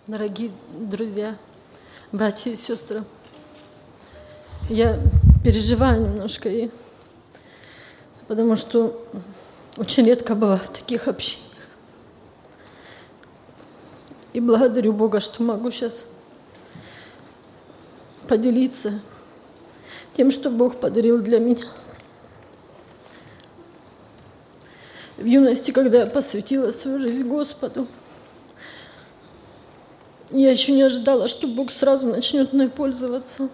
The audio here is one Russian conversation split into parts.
Дорогие друзья, братья и сестры, я переживаю немножко, потому что очень редко бываю в таких общениях. И благодарю Бога, что могу сейчас поделиться тем, что Бог подарил для меня. В юности, когда я посвятила свою жизнь Господу, я еще не ожидала, что Бог сразу начнет мной пользоваться.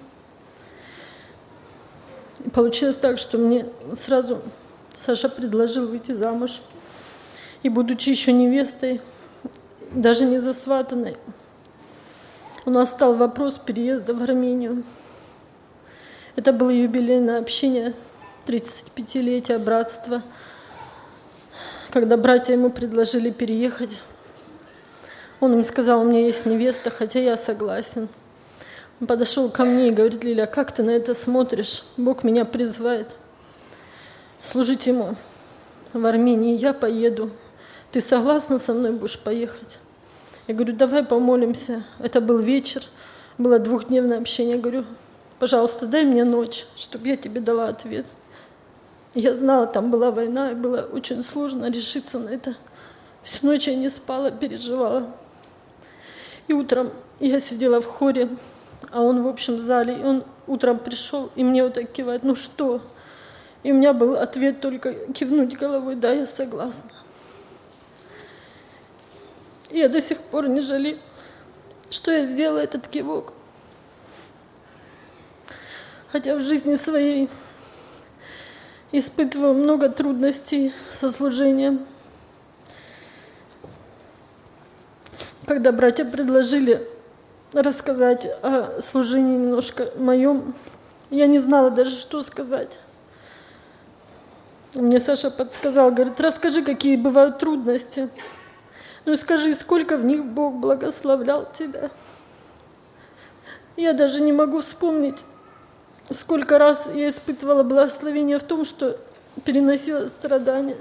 И получилось так, что мне сразу Саша предложил выйти замуж. И будучи еще невестой, даже не засватанной, у нас стал вопрос переезда в Армению. Это было юбилейное общение 35-летия братства, когда братья ему предложили переехать. Он им сказал: у меня есть невеста, хотя я согласен. Он подошел ко мне и говорит: Лиля, как ты на это смотришь? Бог меня призывает служить Ему в Армении, я поеду. Ты согласна со мной будешь поехать? Я говорю: давай помолимся. Это был вечер, было 2-дневное общение. Я говорю: пожалуйста, дай мне ночь, чтобы я тебе дала ответ. Я знала, там была война, и было очень сложно решиться на это. Всю ночь я не спала, переживала. И утром я сидела в хоре, а он в общем зале. И он утром пришел, и мне вот так кивает: ну что? И у меня был ответ только кивнуть головой: да, я согласна. И я до сих пор не жалею, что я сделала этот кивок. Хотя в жизни своей испытывала много трудностей со служением. Когда братья предложили рассказать о служении немножко моем, я не знала даже, что сказать. Мне Саша подсказал, говорит: расскажи, какие бывают трудности. Ну и скажи, сколько в них Бог благословлял тебя. Я даже не могу вспомнить, сколько раз я испытывала благословение в том, что переносила страдания.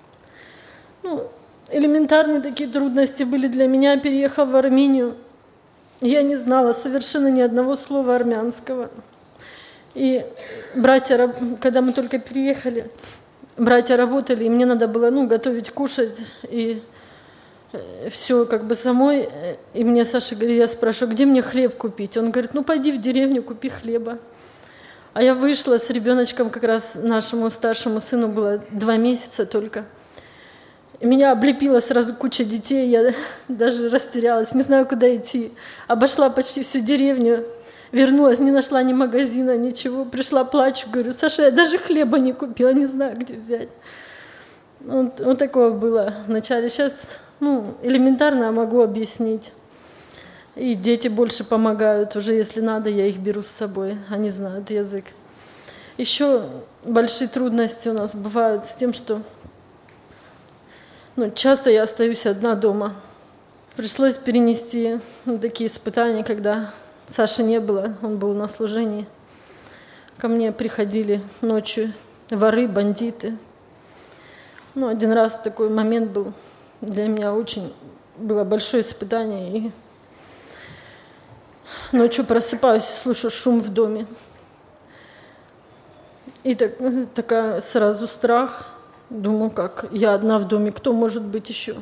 Элементарные такие трудности были для меня, переехав в Армению. Я не знала совершенно ни одного слова армянского. И братья, когда мы только переехали, братья работали, и мне надо было готовить, кушать, и все как бы самой. И мне Саша говорит, я спрашиваю: где мне хлеб купить? Он говорит: пойди в деревню, купи хлеба. А я вышла с ребеночком, как раз нашему старшему сыну было 2 месяца только. И меня облепила сразу куча детей, я даже растерялась, не знаю, куда идти. Обошла почти всю деревню, вернулась, не нашла ни магазина, ничего. Пришла, плачу, говорю: Саша, я даже хлеба не купила, не знаю, где взять. Вот такое было вначале. Сейчас элементарно могу объяснить. И дети больше помогают. Уже если надо, я их беру с собой. Они знают язык. Еще большие трудности у нас бывают с тем, что часто я остаюсь одна дома. Пришлось перенести такие испытания, когда Саши не было, он был на служении. Ко мне приходили ночью воры, бандиты. Один раз такой момент был для меня, очень было большое испытание. И ночью просыпаюсь и слышу шум в доме. И такая сразу страх. Думаю, как я одна в доме, кто может быть еще?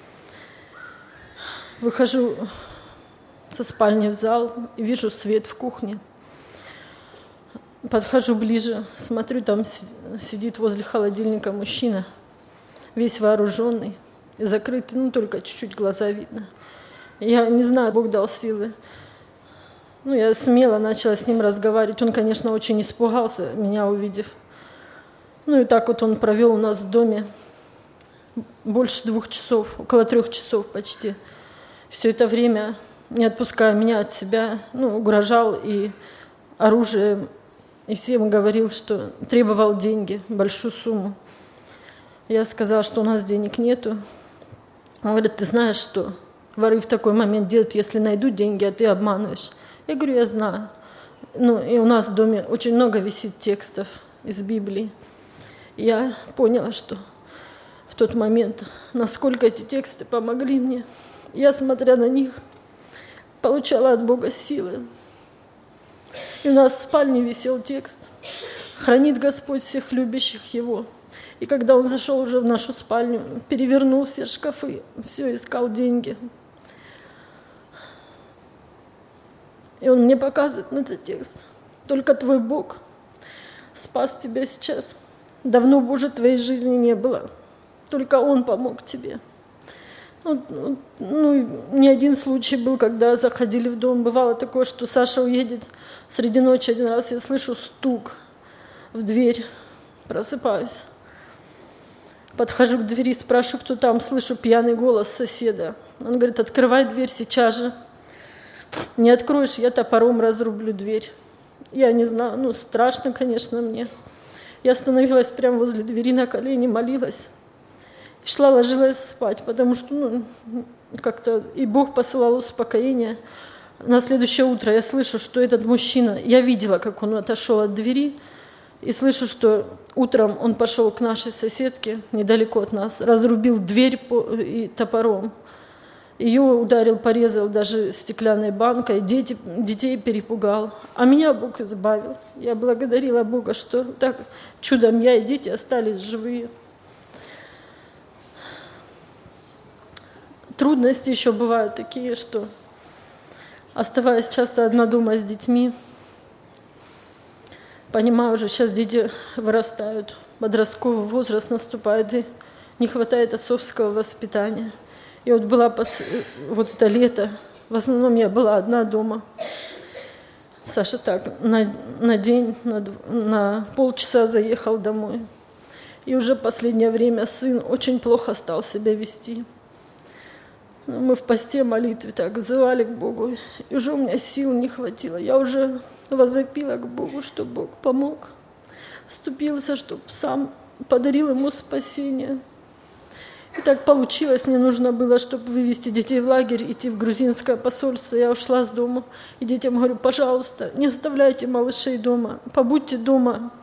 Выхожу со спальни в зал и вижу свет в кухне. Подхожу ближе, смотрю, там сидит возле холодильника мужчина, весь вооруженный, закрытый, только чуть-чуть глаза видно. Я не знаю, Бог дал силы. Я смело начала с ним разговаривать. Он, конечно, очень испугался, меня увидев. И так вот он провел у нас в доме больше 2 часов, около 3 часов почти. Все это время, не отпуская меня от себя, угрожал и оружием, и всем говорил, что требовал деньги, большую сумму. Я сказала, что у нас денег нету. Он говорит: ты знаешь, что воры в такой момент делают, если найдут деньги, а ты обманываешь? Я говорю: я знаю. И у нас в доме очень много висит текстов из Библии. Я поняла, что тот момент, насколько эти тексты помогли мне. Я, смотря на них, получала от Бога силы. И у нас в спальне висел текст: «Хранит Господь всех любящих Его». И когда он зашел уже в нашу спальню, перевернул все шкафы, все искал деньги. И он мне показывает на этот текст: «Только твой Бог спас тебя сейчас. Давно бы уже твоей жизни не было. Только Он помог тебе». Не один случай был, когда заходили в дом. Бывало такое, что Саша уедет среди ночи. Один раз я слышу стук в дверь, просыпаюсь. Подхожу к двери, спрашиваю, кто там, слышу пьяный голос соседа. Он говорит: «Открывай дверь сейчас же. Не откроешь, я топором разрублю дверь». Я не знаю, страшно, конечно, мне. Я остановилась прямо возле двери, на колени молилась. Шла, ложилась спать, потому что как-то и Бог посылал успокоение. На следующее утро я слышу, что этот мужчина, я видела, как он отошел от двери, и слышу, что утром он пошел к нашей соседке, недалеко от нас, разрубил дверь и топором. Ее ударил, порезал даже стеклянной банкой, детей перепугал. А меня Бог избавил. Я благодарила Бога, что так чудом я и дети остались живые. Трудности еще бывают такие, что, оставаясь часто одна дома с детьми, понимаю, уже сейчас дети вырастают, подростковый возраст наступает, и не хватает отцовского воспитания. И вот была это лето, в основном я была одна дома. Саша так на день, на полчаса заехал домой. И уже последнее время сын очень плохо стал себя вести. Мы в посте, молитве так взывали к Богу, и уже у меня сил не хватило. Я уже возопила к Богу, чтобы Бог помог, вступился, чтобы сам подарил ему спасение. И так получилось, мне нужно было, чтобы вывести детей в лагерь, идти в грузинское посольство. Я ушла с дома, и детям говорю: пожалуйста, не оставляйте малышей дома, побудьте дома.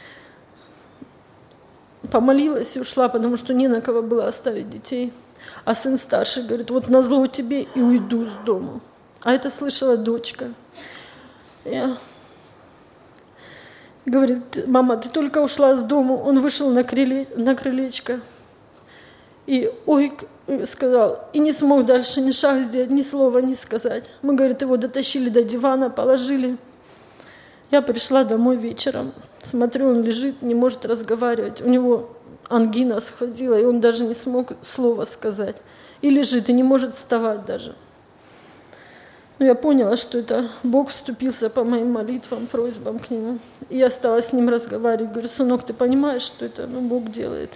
Помолилась и ушла, потому что не на кого было оставить детей. А сын старший говорит: вот назло тебе и уйду с дома. А это слышала дочка. Говорит: мама, ты только ушла с дома. Он вышел на крылечко и сказал, и не смог дальше ни шаг сделать, ни слова не сказать. Мы, говорит, его дотащили до дивана, положили. Я пришла домой вечером, смотрю, он лежит, не может разговаривать. У него ангина схватила, и он даже не смог слова сказать. И лежит, и не может вставать даже. Но я поняла, что это Бог вступился по моим молитвам, просьбам к Нему. И я стала с ним разговаривать. Говорю: сынок, ты понимаешь, что это Бог делает?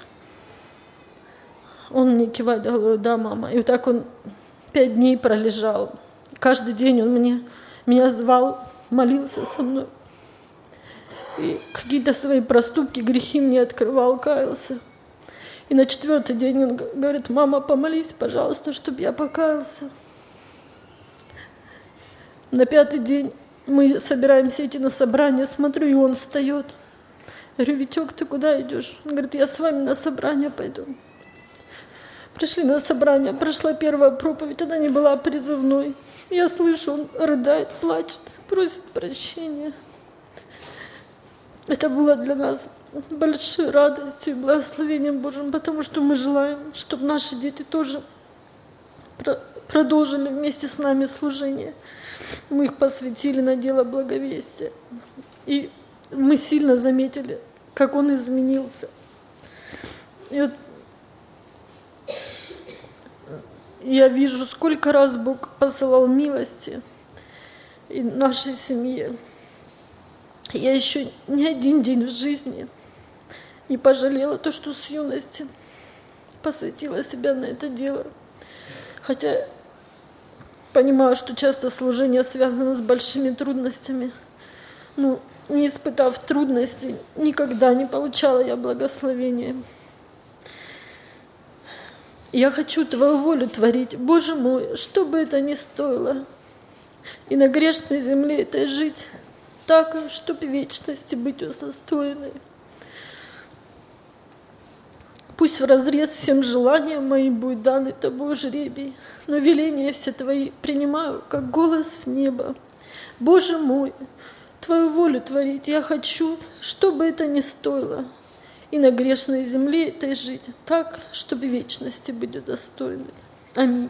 Он мне кивает головой: да, мама. И вот так он 5 дней пролежал. Каждый день он меня звал, молился со мной. И какие-то свои проступки, грехи мне открывал, каялся. И на 4-й день он говорит: мама, помолись, пожалуйста, чтобы я покаялся. На 5-й день мы собираемся идти на собрание, смотрю, и он встает. Я говорю: Витек, ты куда идешь? Он говорит: я с вами на собрание пойду. Пришли на собрание, прошла первая проповедь, она не была призывной. Я слышу, он рыдает, плачет, просит прощения. Это было для нас большой радостью и благословением Божьим, потому что мы желаем, чтобы наши дети тоже продолжили вместе с нами служение. Мы их посвятили на дело благовестия. И мы сильно заметили, как он изменился. И вот я вижу, сколько раз Бог посылал милости и нашей семье. Я еще ни один день в жизни не пожалела то, что с юности посвятила себя на это дело. Хотя понимаю, что часто служение связано с большими трудностями. Но не испытав трудностей, никогда не получала я благословения. Я хочу Твою волю творить, Боже мой, что бы это ни стоило. И на грешной земле этой жить так, чтобы вечности быть удостоенной. Пусть вразрез всем желаниям моим будет данный тобой жребий, но веления все твои принимаю, как голос с неба. Боже мой, твою волю творить я хочу, что бы это ни стоило, и на грешной земле этой жить так, чтобы вечности быть достойной. Аминь.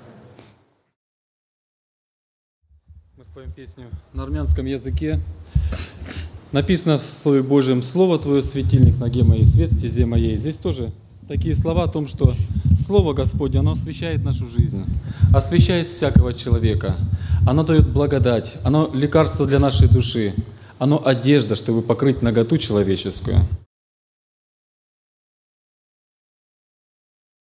Мы споем песню на армянском языке. Написано в Слове Божьем: «Слово Твое, светильник ноге моей, свет стезе моей». Здесь тоже такие слова о том, что Слово Господне, оно освещает нашу жизнь, освещает всякого человека. Оно дает благодать, оно лекарство для нашей души, оно одежда, чтобы покрыть наготу человеческую.